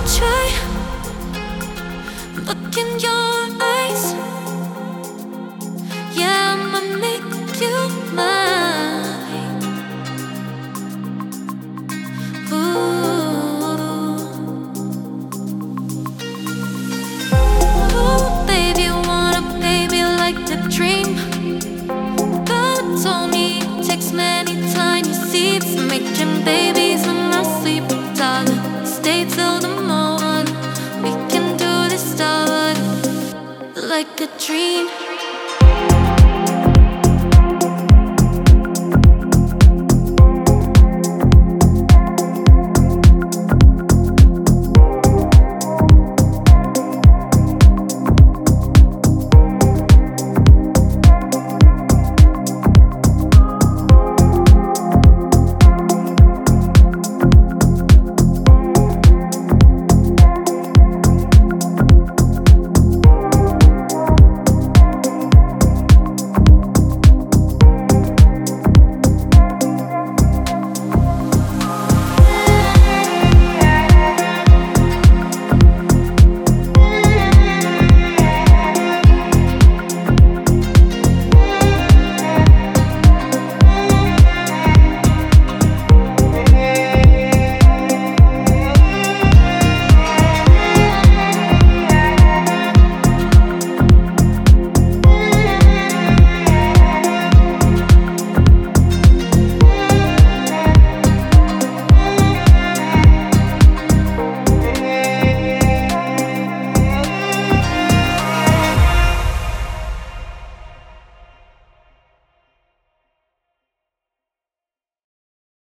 try. Look in your eyes. Yeah, I'ma make you mine. Ooh, baby, wanna baby like the dream. God told me it takes many tiny seeds, making babies in my sleep. Darling, stay till the morning. We can do this, darling, like a dream.